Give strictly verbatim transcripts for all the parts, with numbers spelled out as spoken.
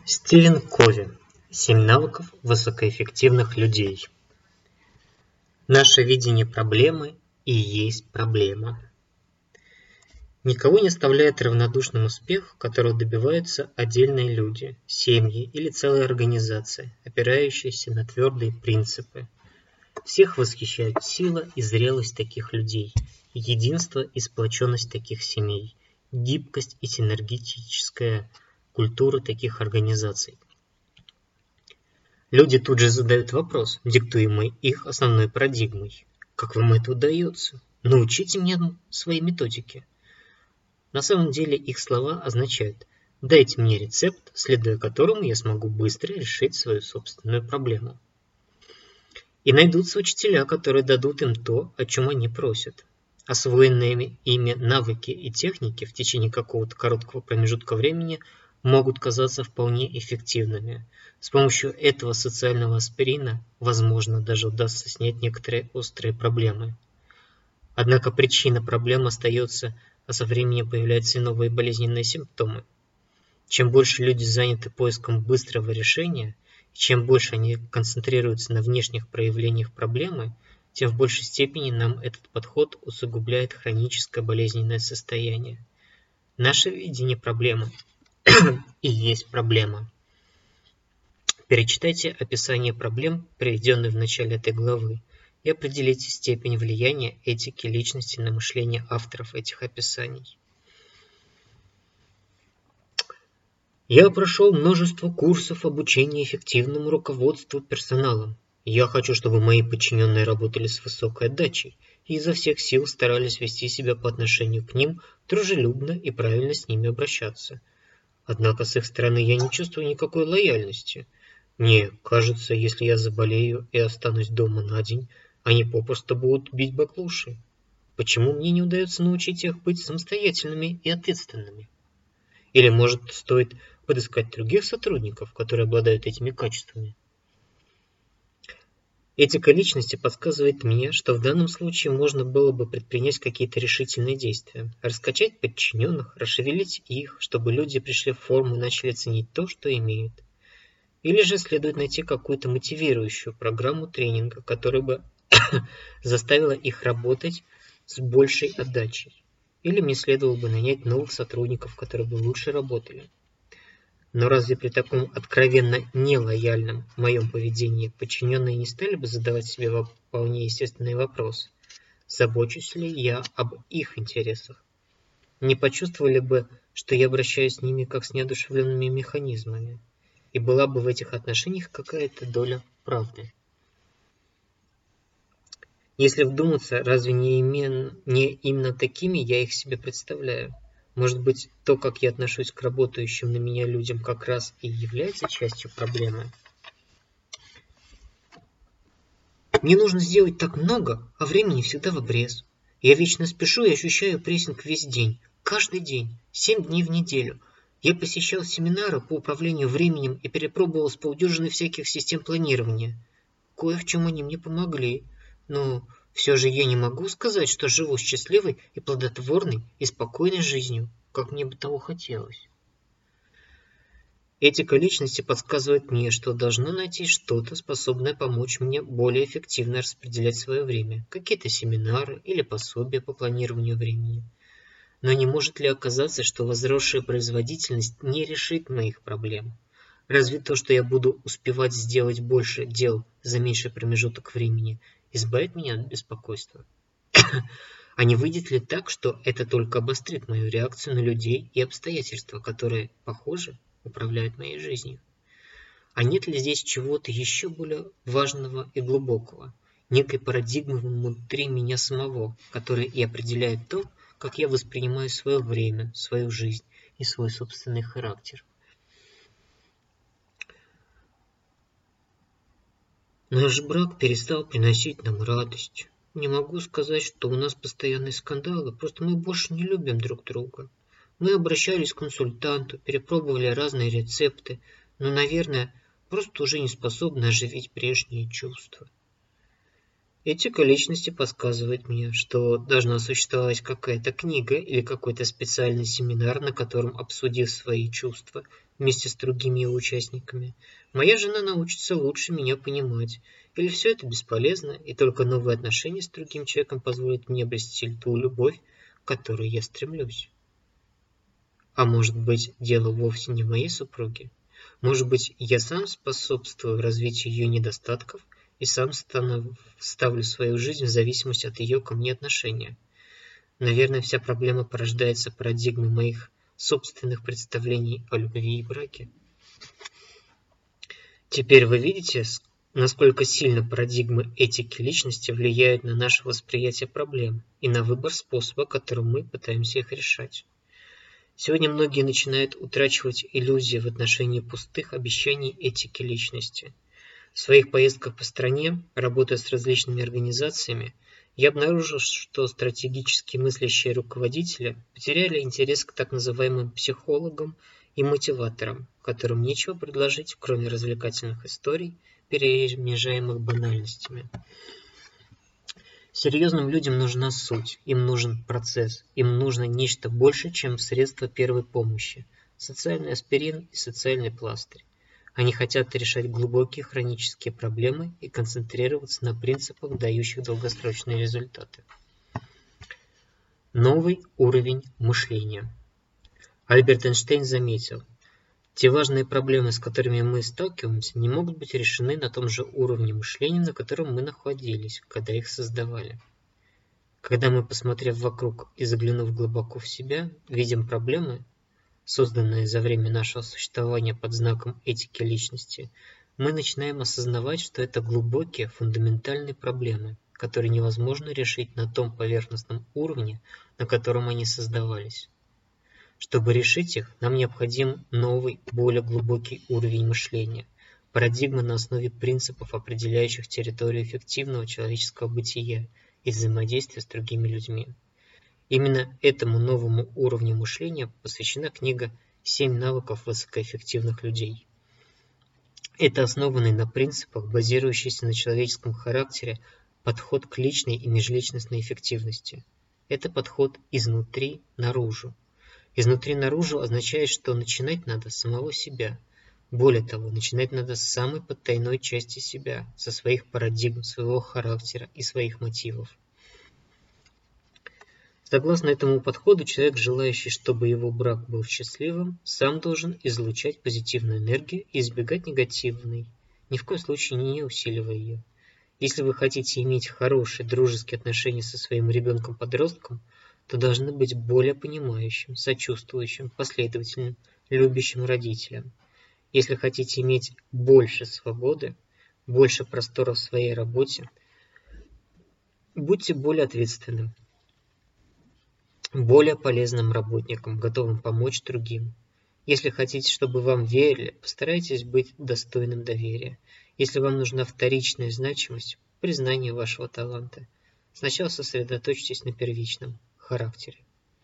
Стивен Кови. Семь навыков высокоэффективных людей. Наше видение проблемы и есть проблема. Никого не оставляет равнодушным успех, которого добиваются отдельные люди, семьи или целые организации, опирающиеся на твердые принципы. Всех восхищает сила и зрелость таких людей, единство и сплоченность таких семей, гибкость и синергетическая культура таких организаций. Люди тут же задают вопрос, диктуемый их основной парадигмой. Как вам это удается? Научите меня своей методике. На самом деле их слова означают «дайте мне рецепт, следуя которому я смогу быстро решить свою собственную проблему». И найдутся учителя, которые дадут им то, о чем они просят. Освоенные ими навыки и техники в течение какого-то короткого промежутка времени могут казаться вполне эффективными. С помощью этого социального аспирина, возможно, даже удастся снять некоторые острые проблемы. Однако причина проблем остается, а со временем появляются и новые болезненные симптомы. Чем больше люди заняты поиском быстрого решения, и чем больше они концентрируются на внешних проявлениях проблемы, тем в большей степени нам этот подход усугубляет хроническое болезненное состояние. Наше видение проблемы и есть проблема. Перечитайте описание проблем, приведенные в начале этой главы, и определите степень влияния этики личности на мышление авторов этих описаний. Я прошел множество курсов обучения эффективному руководству персоналом. Я хочу, чтобы мои подчиненные работали с высокой отдачей и изо всех сил старались вести себя по отношению к ним дружелюбно и правильно с ними обращаться. Однако с их стороны я не чувствую никакой лояльности. Мне кажется, если я заболею и останусь дома на день, они попросту будут бить баклуши. Почему мне не удается научить их быть самостоятельными и ответственными? Или, может, стоит подыскать других сотрудников, которые обладают этими качествами? Этика личности подсказывает мне, что в данном случае можно было бы предпринять какие-то решительные действия, раскачать подчиненных, расшевелить их, чтобы люди пришли в форму и начали ценить то, что имеют. Или же следует найти какую-то мотивирующую программу тренинга, которая бы заставила их работать с большей отдачей. Или мне следовало бы нанять новых сотрудников, которые бы лучше работали. Но разве при таком откровенно нелояльном моем поведении подчиненные не стали бы задавать себе вполне естественный вопрос, забочусь ли я об их интересах? Не почувствовали бы, что я обращаюсь с ними как с неодушевленными механизмами, и была бы в этих отношениях какая-то доля правды? Если вдуматься, разве не, имен, не именно такими я их себе представляю? Может быть, то, как я отношусь к работающим на меня людям, как раз и является частью проблемы? Мне нужно сделать так много, а времени всегда в обрез. Я вечно спешу и ощущаю прессинг весь день, каждый день, семь дней в неделю. Я посещал семинары по управлению временем и перепробовал с полдюжины всяких систем планирования. Кое в чем они мне помогли, но все же я не могу сказать, что живу счастливой и плодотворной и спокойной жизнью, как мне бы того хотелось. Этика личности подсказывает мне, что должно найти что-то, способное помочь мне более эффективно распределять свое время, какие-то семинары или пособия по планированию времени. Но не может ли оказаться, что возросшая производительность не решит моих проблем? Разве то, что я буду успевать сделать больше дел за меньший промежуток времени, избавит меня от беспокойства? А не выйдет ли так, что это только обострит мою реакцию на людей и обстоятельства, которые, похоже, управляют моей жизнью? А нет ли здесь чего-то еще более важного и глубокого, некой парадигмы внутри меня самого, которая и определяет то, как я воспринимаю свое время, свою жизнь и свой собственный характер? Наш брак перестал приносить нам радость. Не могу сказать, что у нас постоянные скандалы, просто мы больше не любим друг друга. Мы обращались к консультанту, перепробовали разные рецепты, но, наверное, просто уже не способны оживить прежние чувства. Этика личности подсказывает мне, что должна существовать какая-то книга или какой-то специальный семинар, на котором, обсудив свои чувства, вместе с другими его участниками, моя жена научится лучше меня понимать. Или все это бесполезно, и только новые отношения с другим человеком позволят мне обрести ту любовь, к которой я стремлюсь. А может быть, дело вовсе не в моей супруге? Может быть, я сам способствую развитию ее недостатков и сам стану, ставлю свою жизнь в зависимость от ее ко мне отношения? Наверное, вся проблема порождается парадигмой моих собственных представлений о любви и браке. Теперь вы видите, насколько сильно парадигмы этики личности влияют на наше восприятие проблем и на выбор способа, которым мы пытаемся их решать. Сегодня многие начинают утрачивать иллюзии в отношении пустых обещаний этики личности. В своих поездках по стране, работая с различными организациями, я обнаружил, что стратегически мыслящие руководители потеряли интерес к так называемым психологам и мотиваторам, которым нечего предложить, кроме развлекательных историй, перемежаемых банальностями. Серьезным людям нужна суть, им нужен процесс, им нужно нечто больше, чем средства первой помощи, социальный аспирин и социальный пластырь. Они хотят решать глубокие хронические проблемы и концентрироваться на принципах, дающих долгосрочные результаты. Новый уровень мышления. Альберт Эйнштейн заметил, те важные проблемы, с которыми мы сталкиваемся, не могут быть решены на том же уровне мышления, на котором мы находились, когда их создавали. Когда мы, посмотрев вокруг и заглянув глубоко в себя, видим проблемы, созданные за время нашего существования под знаком этики личности, мы начинаем осознавать, что это глубокие, фундаментальные проблемы, которые невозможно решить на том поверхностном уровне, на котором они создавались. Чтобы решить их, нам необходим новый, более глубокий уровень мышления, парадигма на основе принципов, определяющих территорию эффективного человеческого бытия и взаимодействия с другими людьми. Именно этому новому уровню мышления посвящена книга «Семь навыков высокоэффективных людей». Это основанный на принципах, базирующийся на человеческом характере, подход к личной и межличностной эффективности. Это подход изнутри наружу. Изнутри наружу означает, что начинать надо с самого себя. Более того, начинать надо с самой потайной части себя, со своих парадигм, своего характера и своих мотивов. Согласно этому подходу, человек, желающий, чтобы его брак был счастливым, сам должен излучать позитивную энергию и избегать негативной, ни в коем случае не усиливая ее. Если вы хотите иметь хорошие дружеские отношения со своим ребенком-подростком, то должны быть более понимающим, сочувствующим, последовательным, любящим родителем. Если хотите иметь больше свободы, больше простора в своей работе, будьте более ответственным, более полезным работником, готовым помочь другим. Если хотите, чтобы вам верили, постарайтесь быть достойным доверия. Если вам нужна вторичная значимость, признание вашего таланта, сначала сосредоточьтесь на первичном характере.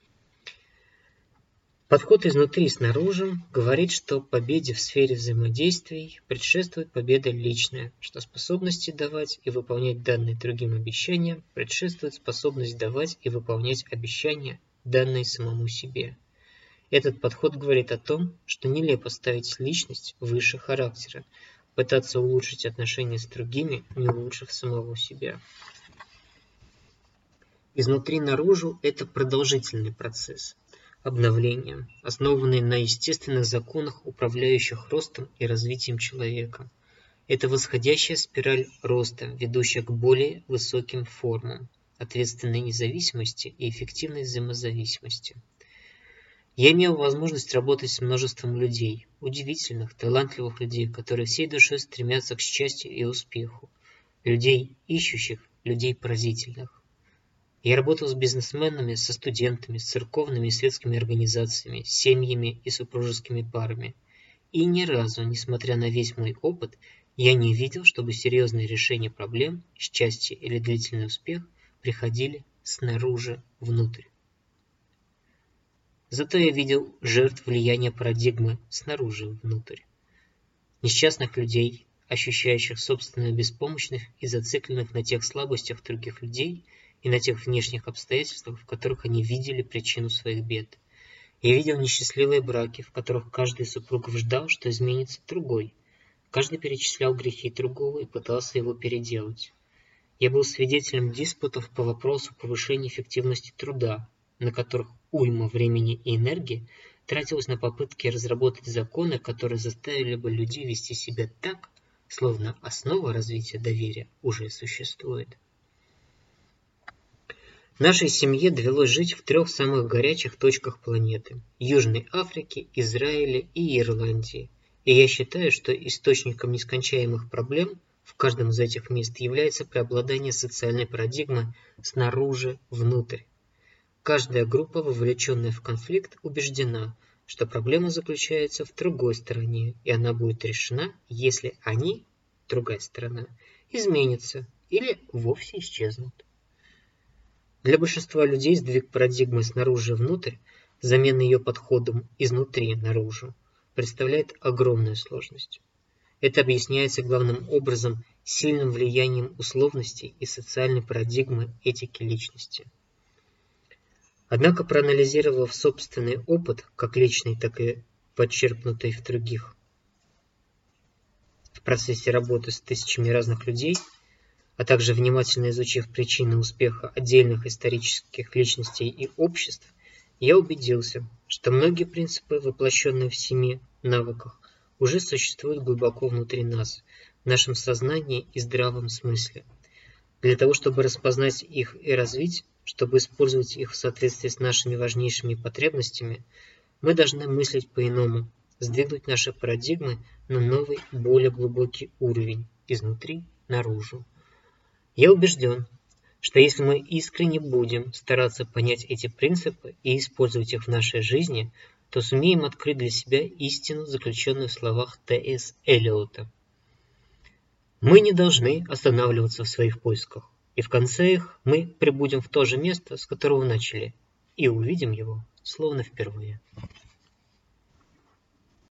Подход изнутри и снаружи говорит, что победе в сфере взаимодействий предшествует победа личная, что способности давать и выполнять данные другим обещания предшествует способность давать и выполнять обещания, данные самому себе. Этот подход говорит о том, что нелепо ставить личность выше характера, пытаться улучшить отношения с другими, не улучшив самого себя. Изнутри наружу – это продолжительный процесс обновления, основанный на естественных законах, управляющих ростом и развитием человека. Это восходящая спираль роста, ведущая к более высоким формам, ответственной независимости и эффективной взаимозависимости. Я имел возможность работать с множеством людей, удивительных, талантливых людей, которые всей душой стремятся к счастью и успеху, людей ищущих, людей поразительных. Я работал с бизнесменами, со студентами, с церковными и светскими организациями, с семьями и супружескими парами. И ни разу, несмотря на весь мой опыт, я не видел, чтобы серьезные решения проблем, счастье или длительный успех приходили снаружи внутрь. Зато я видел жертв влияния парадигмы снаружи внутрь. Несчастных людей, ощущающих собственную беспомощность и зацикленных на тех слабостях других людей и на тех внешних обстоятельствах, в которых они видели причину своих бед. Я видел несчастливые браки, в которых каждый из супругов ждал, что изменится другой. Каждый перечислял грехи другого и пытался его переделать. Я был свидетелем диспутов по вопросу повышения эффективности труда, на которых уйма времени и энергии тратилась на попытки разработать законы, которые заставили бы людей вести себя так, словно основа развития доверия уже существует. Нашей семье довелось жить в трех самых горячих точках планеты – Южной Африке, Израиле и Ирландии. И я считаю, что источником нескончаемых проблем в каждом из этих мест является преобладание социальной парадигмы снаружи внутрь. Каждая группа, вовлеченная в конфликт, убеждена, что проблема заключается в другой стороне, и она будет решена, если они, другая сторона, изменятся или вовсе исчезнут. Для большинства людей сдвиг парадигмы снаружи внутрь, замена ее подходом изнутри наружу, представляет огромную сложность. Это объясняется главным образом сильным влиянием условностей и социальной парадигмы этики личности. Однако, проанализировав собственный опыт, как личный, так и подчеркнутый в других, в процессе работы с тысячами разных людей, а также внимательно изучив причины успеха отдельных исторических личностей и обществ, я убедился, что многие принципы, воплощенные в семи навыках, уже существуют глубоко внутри нас, в нашем сознании и здравом смысле. Для того, чтобы распознать их и развить, чтобы использовать их в соответствии с нашими важнейшими потребностями, мы должны мыслить по-иному, сдвинуть наши парадигмы на новый, более глубокий уровень, изнутри наружу. Я убежден, что если мы искренне будем стараться понять эти принципы и использовать их в нашей жизни, то сумеем открыть для себя истину, заключенную в словах Т С Эллиота. Мы не должны останавливаться в своих поисках, и в конце их мы прибудем в то же место, с которого начали, и увидим его словно впервые.